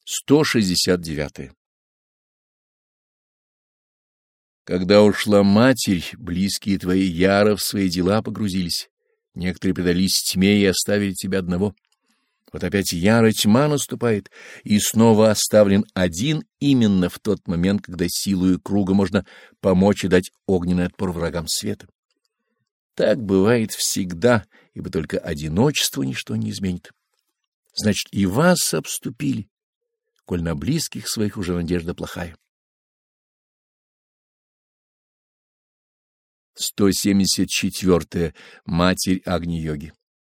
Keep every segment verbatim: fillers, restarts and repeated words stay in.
сто шестьдесят девять. Когда ушла Матерь, близкие твои яро в свои дела погрузились. Некоторые предались тьме и оставили тебя одного. Вот опять яро тьма наступает, и снова оставлен один именно в тот момент, когда силою круга можно помочь и дать огненный отпор врагам света. Так бывает всегда, ибо только одиночество ничто не изменит. Значит, и вас обступили, коль на близких своих уже надежда плохая. сто семьдесят четыре. Матерь Агни-йоги.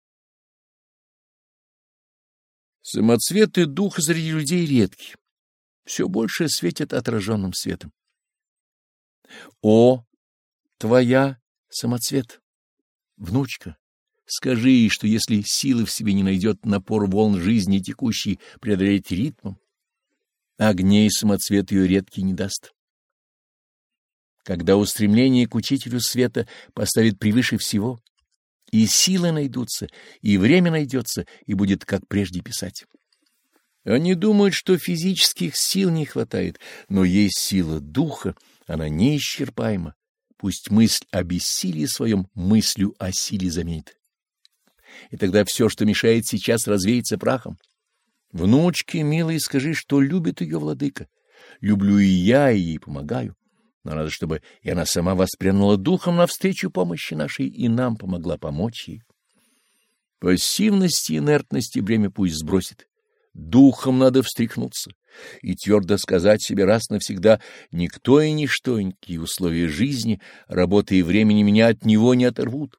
Самоцветы духа среди людей редки, все больше светят отраженным светом. О, твоя самоцвет, внучка, скажи ей, что если силы в себе не найдет напор волн жизни текущей преодолеть ритмом, огней самоцвет ее редкий не даст. Когда устремление к учителю света поставит превыше всего, и силы найдутся, и время найдется, и будет как прежде писать. Они думают, что физических сил не хватает, но есть сила духа, она неисчерпаема. Пусть мысль о бессилии своем мыслью о силе заменит. И тогда все, что мешает сейчас, развеется прахом. Внучке, милой, скажи, что любит ее владыка. Люблю и я, и ей помогаю. Но надо, чтобы и она сама воспрянула духом навстречу помощи нашей и нам помогла помочь ей. Пассивности и инертности бремя пусть сбросит. Духом надо встряхнуться и твердо сказать себе раз навсегда: никто и ничто, никакие условия жизни, работы и времени меня от него не оторвут.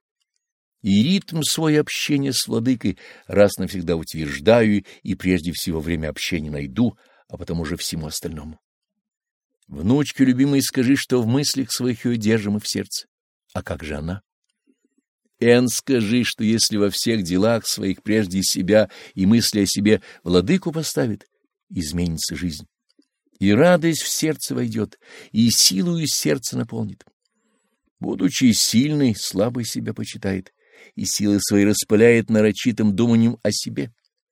И ритм свой общения с владыкой раз навсегда утверждаю и прежде всего время общения найду, а потом уже всему остальному. Внучке любимой скажи, что в мыслях своих ее держим и в сердце. А как же она? Эн, скажи, что если во всех делах своих прежде себя и мысли о себе владыку поставит, изменится жизнь. И радость в сердце войдет, и силою сердце наполнит. Будучи сильной, слабый себя почитает, и силы свои распыляет нарочитым думанием о себе.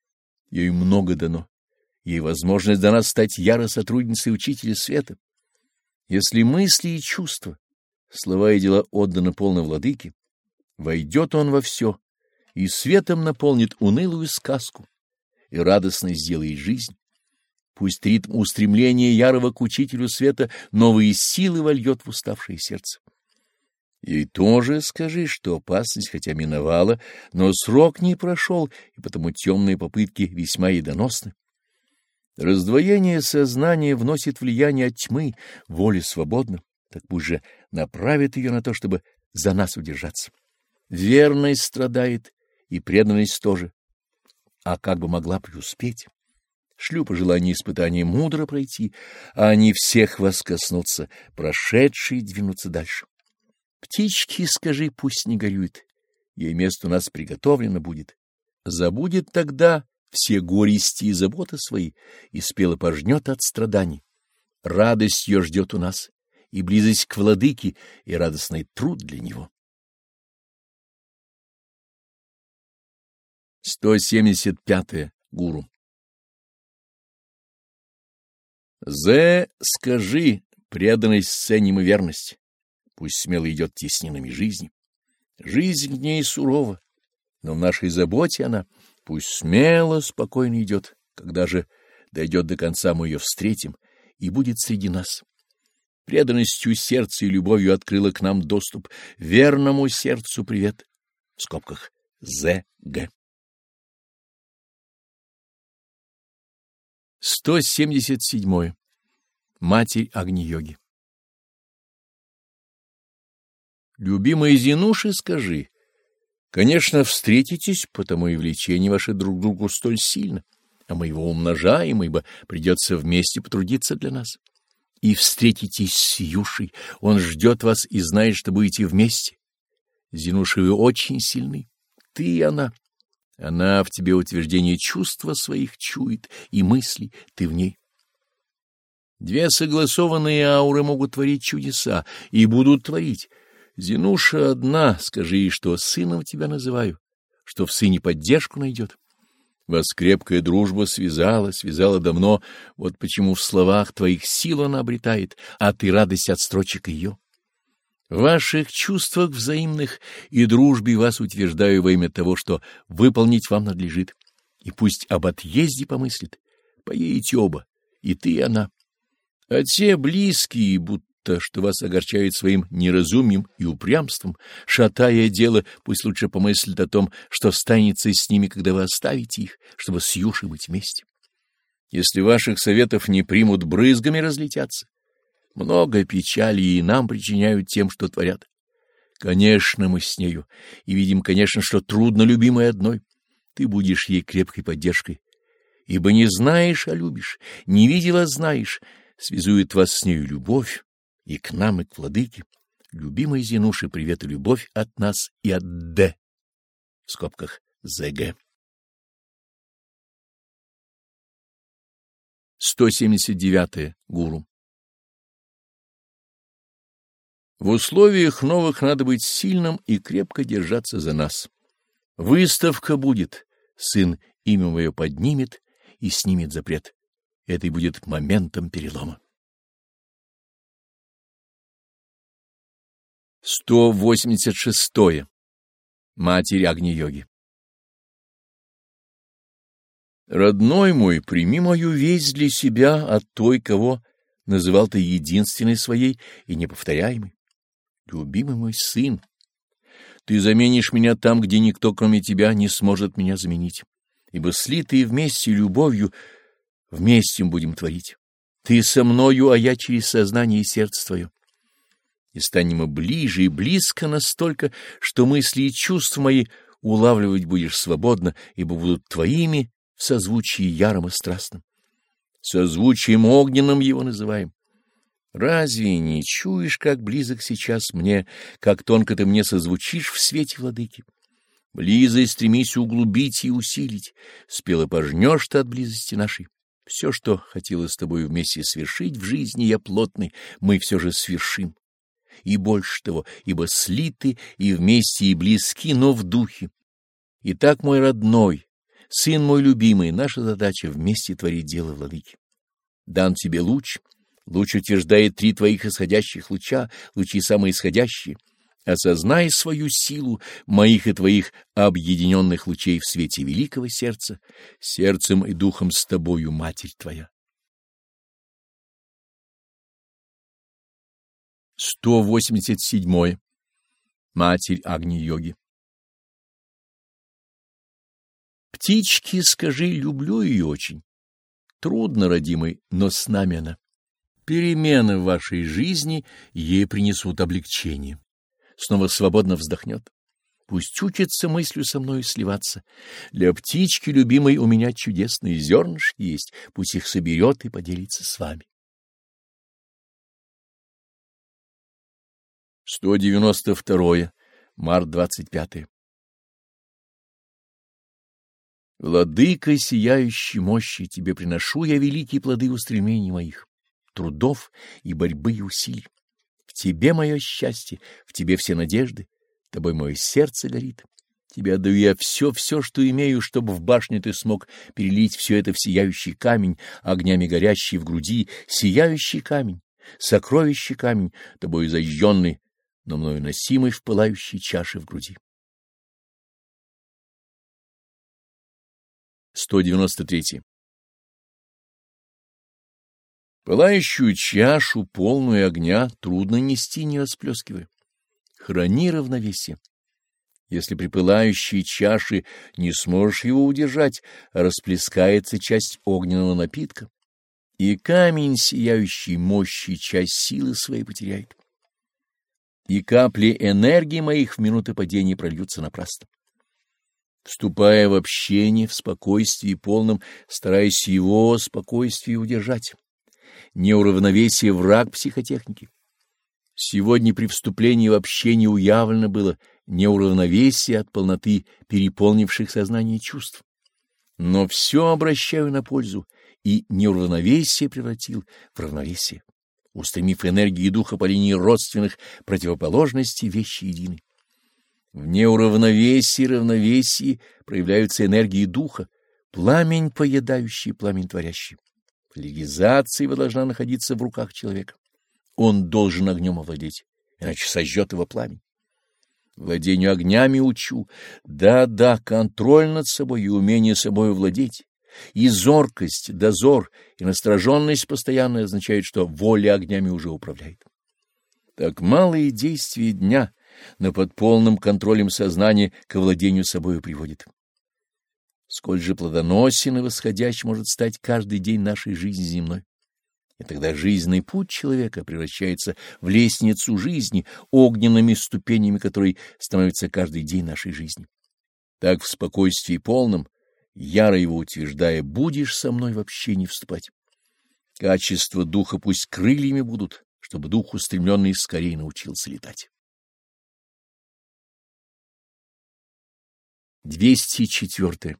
Ей много дано. Ей возможность дана стать яро сотрудницей учителя света. Если мысли и чувства, слова и дела отданы полно владыке, войдет он во все и светом наполнит унылую сказку и радостно сделает жизнь. Пусть ритм устремления ярого к учителю света новые силы вольет в уставшее сердце. Ей тоже скажи, что опасность хотя миновала, но срок не прошел, и потому темные попытки весьма едоносны. Раздвоение сознания вносит влияние от тьмы, воля свободна, так пусть же направит ее на то, чтобы за нас удержаться. Верность страдает, и преданность тоже. А как бы могла преуспеть? Шлю пожелание испытания мудро пройти, а они всех вас коснутся, прошедшие двинутся дальше. Птички, скажи, пусть не горюет, ей место у нас приготовлено будет. Забудет тогда все горести и заботы свои, и спело пожнет от страданий. Радость ее ждет у нас, и близость к владыке, и радостный труд для него. сто семьдесят пять. Гуру. Зе, скажи, преданность ценим и верность. Пусть смело идет теснинами жизни. Жизнь в ней сурова, но в нашей заботе она. Пусть смело, спокойно идет. Когда же дойдет до конца, мы ее встретим и будет среди нас. Преданностью сердца и любовью открыла к нам доступ. Верному сердцу привет. В скобках З Г. сто семьдесят семь. Матерь Агни-йоги. Любимые Зинуши, скажи, конечно, встретитесь, потому и влечение ваше друг к другу столь сильно, а мы его умножаем, ибо придется вместе потрудиться для нас. И встретитесь с Юшей, он ждет вас и знает, что будете вместе. Зинуши, вы очень сильны, ты и она. Она в тебе утверждение чувства своих чует, и мыслей ты в ней. Две согласованные ауры могут творить чудеса, и будут творить. Зинуша одна, скажи ей, что сыном тебя называю, что в сыне поддержку найдет. Вас крепкая дружба связала, связала давно, вот почему в словах твоих силу она обретает, а ты радость от строчек ее. В ваших чувствах взаимных и дружбе вас утверждаю во имя того, что выполнить вам надлежит. И пусть об отъезде помыслит, поедете оба, и ты, и она. А те близкие, будто что вас огорчает своим неразумием и упрямством, шатая дело, пусть лучше помыслят о том, что станется с ними, когда вы оставите их, чтобы с Юшей быть вместе. Если ваших советов не примут, брызгами разлетятся. Много печали и нам причиняют тем, что творят. Конечно, мы с нею, и видим, конечно, что трудно любимой одной. Ты будешь ей крепкой поддержкой, ибо не знаешь, а любишь, не видела, знаешь. Связует вас с нею любовь, и к нам, и к владыке. Любимой Зинуши, привет и любовь от нас и от Д. В скобках ЗГ. сто семьдесят девятое. Гуру. В условиях новых надо быть сильным и крепко держаться за нас. Выставка будет, сын имя мое поднимет и снимет запрет. Это и будет моментом перелома. сто восемьдесят шестое. Матерь Агни-йоги. Родной мой, прими мою весть для себя от той, кого называл ты единственной своей и неповторяемой. Любимый мой сын, ты заменишь меня там, где никто, кроме тебя, не сможет меня заменить, ибо слитые вместе любовью вместе будем творить. Ты со мною, а я через сознание и сердце твое. И станем мы ближе и близко настолько, что мысли и чувства мои улавливать будешь свободно, ибо будут твоими в созвучии яром и страстным. Созвучием огненным его называем. Разве не чуешь, как близок сейчас мне, как тонко ты мне созвучишь в свете владыки? Близость стремись углубить и усилить, спело пожнешь ты от близости нашей. Все, что хотела с тобой вместе свершить в жизни я плотной, мы все же свершим. И больше того, ибо слиты и вместе, и близки, но в духе. Итак, мой родной, сын мой любимый, наша задача вместе творить дело владыки. Дан тебе луч, луч утверждает три твоих исходящих луча, лучи самые исходящие. Осознай свою силу моих и твоих объединенных лучей в свете великого сердца, сердцем и духом с тобою, Матерь твоя. сто восемьдесят седьмое. Матерь Агни-йоги. Птички, скажи, люблю ее очень. Трудно, родимый, но с нами она. Перемены в вашей жизни ей принесут облегчение. Снова свободно вздохнет. Пусть учится мыслью со мною сливаться. Для птички любимой у меня чудесные зернышки есть. Пусть их соберет и поделится с вами. сто девяносто второе. Март двадцать пятое. Владыка сияющей мощи, тебе приношу я великие плоды устремлений моих, трудов и борьбы и усилий. В тебе мое счастье, в тебе все надежды, тобой мое сердце горит. Тебе отдаю я все-все, что имею, чтобы в башне ты смог перелить все это в сияющий камень, огнями горящий в груди, сияющий камень, сокровищий камень, тобой зажженный, но мною носимый в пылающей чаше в груди. сто девяносто третье. Пылающую чашу, полную огня, трудно нести, не расплескивая. Храни равновесие. Если при пылающей чаше не сможешь его удержать, расплескается часть огненного напитка, и камень, сияющий мощи, часть силы своей потеряет. И капли энергии моих в минуты падения прольются напрасно. Вступая в общение, в спокойствии полном, стараясь его спокойствие удержать. Неуравновесие — враг психотехники. Сегодня при вступлении в общение уявлено было неуравновесие от полноты переполнивших сознание чувств. Но все обращаю на пользу, и неуравновесие превратил в равновесие, устремив энергии духа по линии родственных противоположностей вещи едины. В неуравновесии и равновесии проявляются энергии духа, пламень поедающий, пламень творящий. Легизация его должна находиться в руках человека. Он должен огнем овладеть, иначе сожжет его пламень. Владению огнями учу. Да-да, контроль над собой и умение собой владеть. И зоркость, дозор, и настороженность постоянная означают, что воля огнями уже управляет. Так малые действия дня, но под полным контролем сознания к владению собою приводит. Сколь же плодоносен и восходящий может стать каждый день нашей жизни земной. И тогда жизненный путь человека превращается в лестницу жизни, огненными ступенями которой становится каждый день нашей жизни. Так в спокойствии полном, яро его утверждая, будешь со мной вообще не вступать. Качества духа пусть крыльями будут, чтобы дух устремленный скорее научился летать. двести четыре.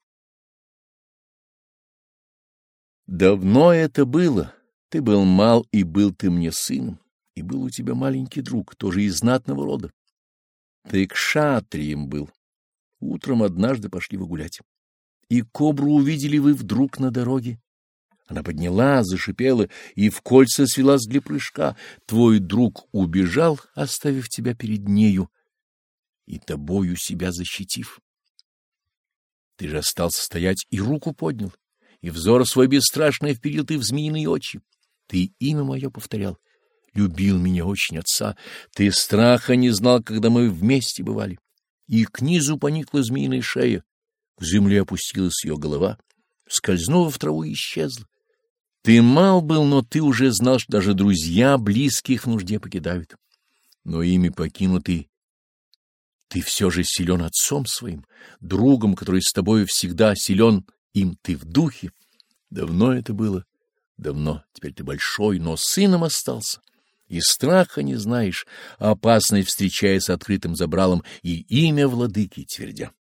Давно это было. Ты был мал, и был ты мне сыном, и был у тебя маленький друг, тоже из знатного рода. Ты кшатрием был. Утром однажды пошли вы гулять. И кобру увидели вы вдруг на дороге. Она подняла, зашипела и в кольца свелась для прыжка. Твой друг убежал, оставив тебя перед нею, и тобою себя защитив. Ты же остался стоять и руку поднял, и взор свой бесстрашный вперил ты в змеиные очи. Ты имя мое повторял, любил меня очень отца. Ты страха не знал, когда мы вместе бывали. И к низу поникла змеиная шея, к земле опустилась ее голова, скользнула в траву и исчезла. Ты мал был, но ты уже знал, что даже друзья близких в нужде покидают. Но ими покинутый, ты все же силен отцом своим, другом, который с тобою всегда силен, им ты в духе. Давно это было. Давно, теперь ты большой, но сыном остался, и страха не знаешь, опасной встречая с открытым забралом и имя владыки твердя.